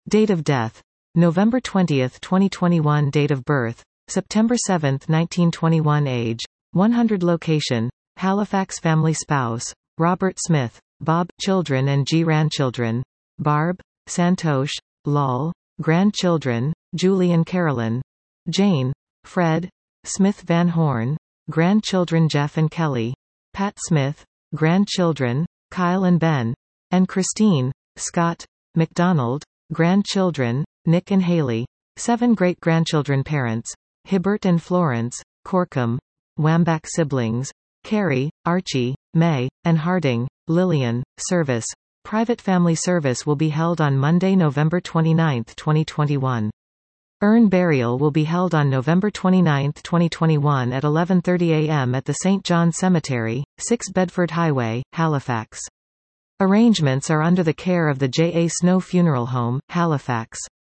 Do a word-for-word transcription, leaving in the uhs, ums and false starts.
Date of death: November twentieth, twenty twenty-one. Date of birth: September seventh, nineteen twenty-one. Age: one hundred. Location: Halifax. Family: spouse: Robert Smith. Bob. Children and grandchildren: Barb, Santosh, Lal. Grandchildren: Julie and Carolyn. Jane, Fred, Smith Van Horn. Grandchildren: Jeff and Kelly. Pat Smith. Grandchildren: Kyle and Ben. And Christine, Scott, McDonald. Grandchildren: Nick and Haley. Seven great-grandchildren. Parents: Hibbert and Florence, Corkum. Wambach. Siblings: Carrie, Archie, May, and Harding. Lillian. Service: Private family service will be held on Monday, November twenty-ninth, twenty twenty-one. Urn burial will be held on November twenty-ninth, twenty twenty-one at eleven thirty a m at the Saint John Cemetery, six Bedford Highway, Halifax. Arrangements are under the care of the J A Snow Funeral Home, Halifax.